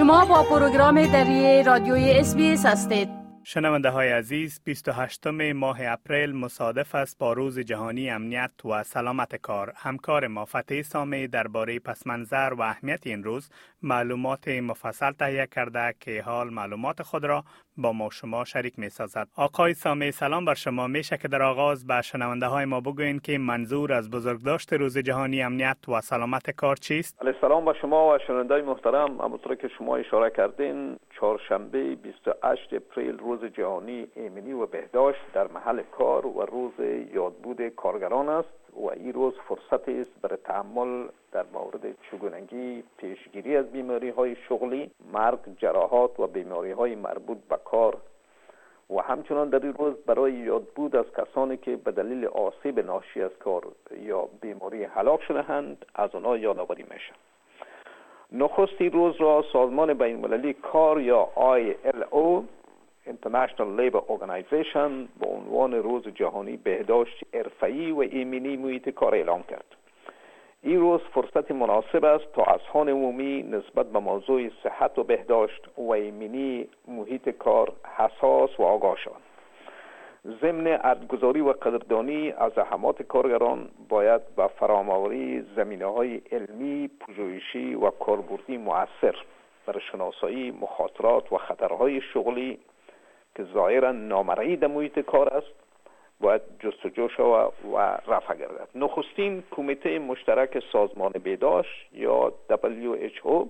شما با پروگرام دری رادیوی SBS هستید. شنونده های عزیز، 28 ماه اپریل مصادف است با روز جهانی امنیت و سلامت کار. همکار ما فتحی سامی درباره پس منظر و اهمیت این روز معلومات مفصل تهیه کرده که حال معلومات خود را با ما شما شریک می سازد. آقای سامی، سلام بر شما. میشه که در آغاز به شنونده های ما بگوین که منظور از بزرگداشت روز جهانی امنیت و سلامت کار چیست؟ علیه سلام به شما و شنوندگان محترم. همونطور که شما اشاره کردین، چهارشنبه 28 اپریل روز جهانی ایمنی و بهداشت در محل کار و روز یادبود کارگران است و این روز فرصتی است برای تأمل در مورد چگونگی پیشگیری از بیماری‌های شغلی، مرگ، جراحات و بیماری‌های مربوط به کار و همچنان در این روز برای یادبود از کسانی که به دلیل آسیب ناشی از کار یا بیماری هلاک شده‌اند از آنها یادآوری میشه. نخست این روز را سازمان بین‌المللی کار یا ILO International Labour Organization با عنوان روز جهانی بهداشت حرفه‌ای و ایمنی محیط کار اعلام کرد. این روز فرصت مناسب است تا اذهان عمومی نسبت به موضوع صحت و بهداشت و ایمنی محیط کار حساس و آگاه شوند. ضمن ارزگذاری و قدردانی از زحمات کارگران باید به فراهم‌آوری زمینه‌های علمی، پژوهشی و کاربردی مؤثر برای شناسایی مخاطرات و خطرهای شغلی که ظاهراً نامرئی در محیط کار است باید جستجو شود و رفع گردد. نخستین کمیته مشترک سازمان بهداشت یا WHO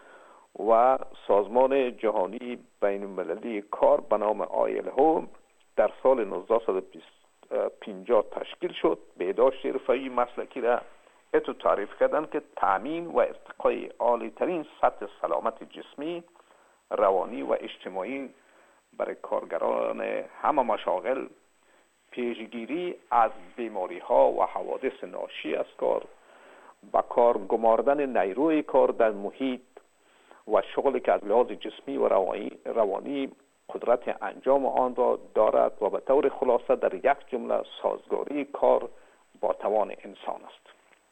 و سازمان جهانی بین المللی کار به نام ILO در سال 1950 تشکیل شد. بهداشت حرفه‌ای مسلکی را اتو تعریف کردن که تأمین و ارتقای عالی ترین سطح سلامت جسمی، روانی و اجتماعی برای کارگران همه مشاغل، پیشگیری از بیماری ها و حوادث ناشی از کار، با کار گماردن نیروی کار در محیط و شغلی که از لحاظ جسمی و روانی قدرت انجام آن را دارد و به طور خلاصه در یک جمله سازگاری کار با توان انسان است.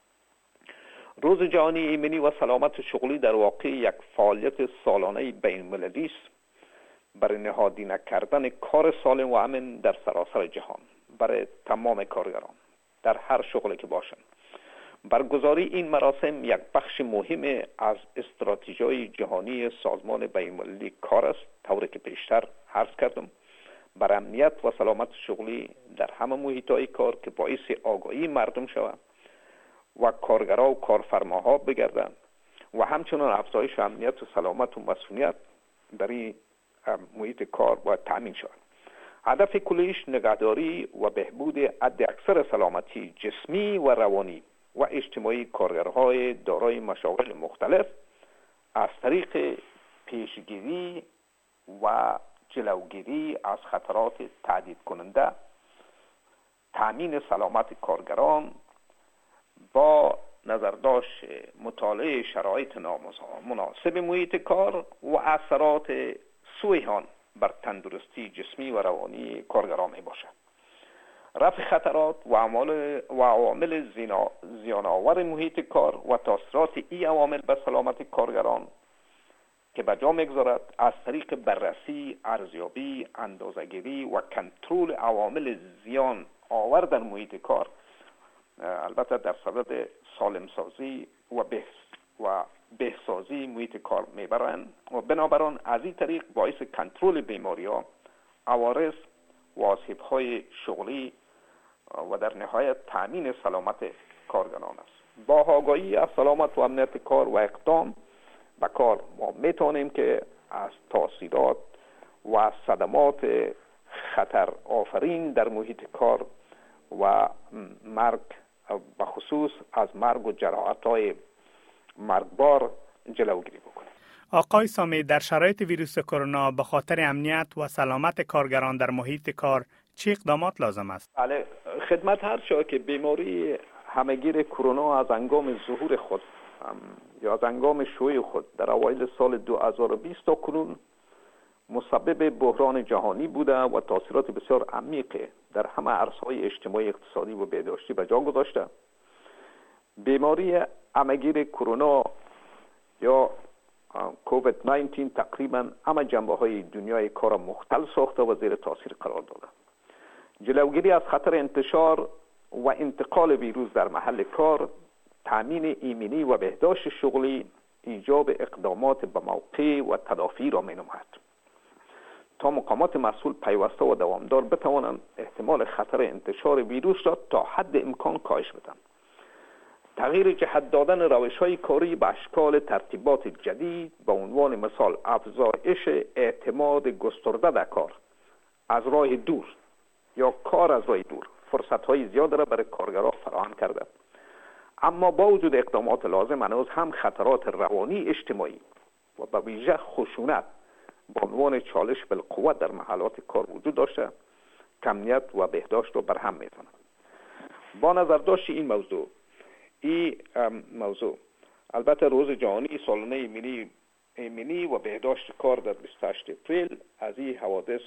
روز جهانی ایمنی و سلامت شغلی در واقع یک فعالیت سالانه بین المللی است برای نهادینه کردن کار سالم و امن در سراسر جهان برای تمام کارگران در هر شغلی که باشند. برگزاری این مراسم یک بخش مهم از استراتژی جهانی سازمان بین‌المللی کار است، طوری که پیشتر عرض کردم، بر امنیت و سلامت شغلی در همه محیط‌های کار که باعث آگاهی مردم شود و کارگرها و کارفرماها بگردند و همچنان افزایش امنیت و سلامت و مسئولیت در این محیط کار باید تأمین شود. هدف کلیش نگهداری و بهبود حد اکثر سلامتی جسمی و روانی و اجتماعی کارگرهای دارای مشاغل مختلف از طریق پیشگیری و جلوگیری از خطرات تهدید کننده، تأمین سلامت کارگران با نظرداشت مطالعه شرایط مناسب محیط کار و اثرات سوی آن بر تندرستی جسمی و روانی کارگران می باشد. رفع خطرات و عوامل زیان‌آور محیط کار و تاثیرات این عوامل به سلامت کارگران که به جا می‌گذارد از طریق بررسی، ارزیابی، اندازه‌گیری و کنترل عوامل زیان آور در محیط کار، البته در صدد سالمسازی و بهسازی محیط کار میبرند و بنابراین از این طریق باعث کنترل بیماری‌ها، عوارض و آسیب‌های شغلی و در نهایت تأمین سلامت کارگران است. با آگاهی از سلامت و امنیت کار و اقدام به کار ما میتونیم که از تاثیرات و صدمات خطر آفرین در محیط کار و مرگ، به خصوص از مرگ و جراحت‌های مرگبار جلوگیری بکنیم. آقای سامی، در شرایط ویروس کرونا به خاطر امنیت و سلامت کارگران در محیط کار چه اقدامات لازم است؟ بله، خدمت هر شما که بیماری همهگیر کرونا از هنگام ظهور خود یا از هنگام شیوع خود در اوایل سال 2020 تا کنون مسبب بحران جهانی بوده و تاثیرات بسیار عمیق در همه عرصه‌های اجتماعی، اقتصادی و بهداشتی به جا گذاشته. بیماری همهگیر کرونا یا کووید 19 تقریبا همه جنبه‌های دنیای کار مختل ساخته و زیر تاثیر قرار داده. جلوگیری از خطر انتشار و انتقال ویروس در محل کار، تامین ایمنی و بهداشت شغلی، ایجاب اقدامات به موقع و تدافعی را می‌نماید تا مقامات مسئول پیوسته و دوامدار بتوانند احتمال خطر انتشار ویروس را تا حد امکان کاهش بدهند. تغییر جهت دادن روش‌های کاری به اشکال ترتیبات جدید به عنوان مثال افزایش اعتماد گسترده در کار از راه دور یا کار از راه دور فرصت‌های زیاد را برای کارگران فراهم کرده. اما با وجود اقدامات لازم هنوز هم خطرات روانی، اجتماعی و به ویژه خشونت به عنوان چالش بالقوه در محلات کار وجود داشته که و بهداشت را برهم می‌زند. با نظر داشت این موضوع البته روز جهانی سالانه ایمنی و بهداشت کار در 28 اپریل از این حوادث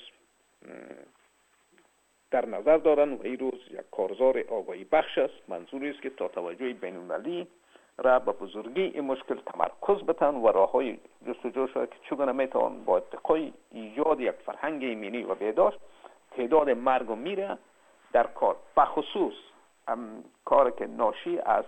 در نظر دارن و این روز یک کارزار آگاهی بخش است. منظوری است که تا توجه بین‌المللی را به بزرگی این مشکل تمرکز بتن و راه‌های جستجو شود که چگونه میتوان با اتقای ایجاد یک فرهنگ ایمنی و بهداشت تعداد مرگ و میره در کار به خصوص کاری که ناشی از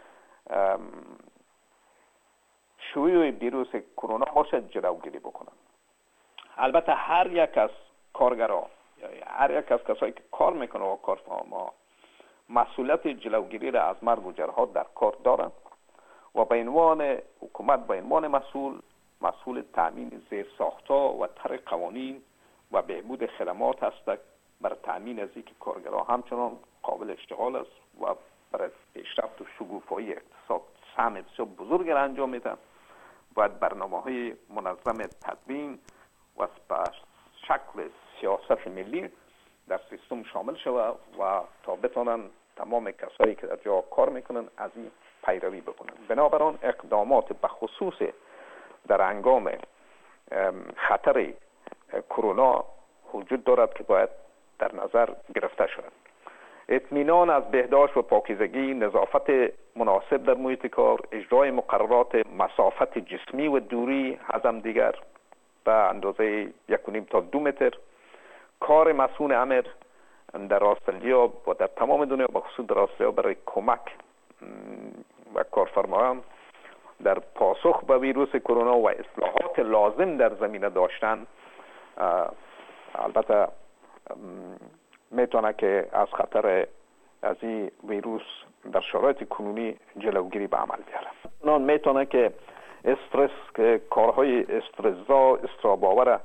شیوع ویروس کرونا باشد جلوگیری بکنن. البته هر یک از کارگران یا هر یک از کسایی که کار میکنه و کارفرما مسئولیت جلوگیری را از مرگ و جراحت در کار دارند و به عنوان حکومت به عنوان مسئول تامین زیرساخت‌ها و طرح قوانین و بهبود خدمات است برای تامین از اینکه کارگران همچنان قابل اشتغال است و برای پیشرفت و شکوفایی اقتصاد سهم بسیار بزرگ را انجام میدن. باید برنامه‌های منظم تدوین و به شکل سیاست ملی در سیستم شامل شود و تا بتونن تمام کسایی که در جا کار میکنن از این پیروی بکنن. بنابراین اقدامات به خصوص در هنگام خطر کرونا وجود دارد که باید در نظر گرفته شود. اطمینان از بهداشت و پاکیزگی، نظافت مناسب در محیط کار، اجرای مقررات مسافت جسمی و دوری از همدیگر به اندازه 1.5 تا 2 متر، کار مسئول امر در استرالیا و در تمام دنیا به خصوص در استرالیا برای کمک و کارفرمایان در پاسخ به ویروس کرونا و اصلاحات لازم در زمینه داشتن البته میتونه که از خطر از این ویروس در شرایط کنونی جلوگیری به عمل بیاره. اون میتونه که کارهای استراباور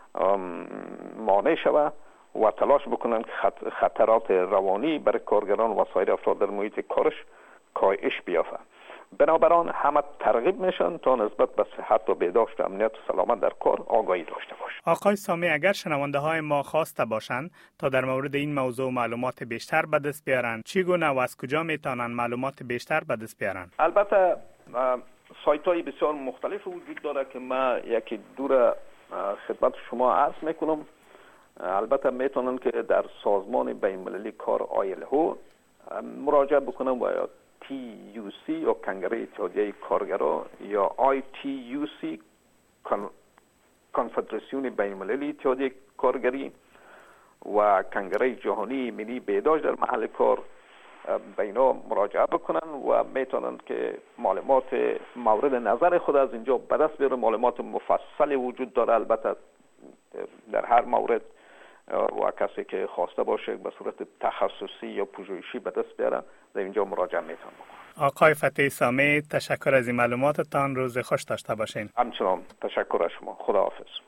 مانع شود و تلاش بکنن که خطرات روانی برای کارگران و سایر افراد در محیط کارش کاهش بیافته. بنابراین همه ترغیب میشن تا نسبت به صحت و بهداشت و امنیت و سلامت در کار آگاهی داشته باشند. آقای سامی، اگر شنونده های ما خواسته باشند تا در مورد این موضوع معلومات بیشتر به دست بیارن، چگونه و از کجا میتونن معلومات بیشتر به دست بیارن؟ البته سایت های بسیار مختلف وجود داره که ما یکی دور خدمت شما عرض میکنم. البته میتونن که در سازمان بین‌المللی کار ILO مراجعه بکنن و یا TUC یا کنگره اتحادیه کارگران یا ITUC کنفدراسیون بین‌المللی اتحادیه کارگری و کنگره جهانی ملی بهداشت در محل کار به اینا مراجعه بکنن و میتونن که معلومات مورد نظر خود از اینجا به دست بیارن. معلومات مفصل وجود داره البته در هر مورد و کسی که خواسته باشه به صورت تخصصی یا پژوهشی به دست بیاره در اینجا مراجعه میتونه بکنه. آقای فتحی سامی، تشکر از این معلوماتتان. روز خوش داشته باشین. همچنان تشکر از شما. خداحافظ.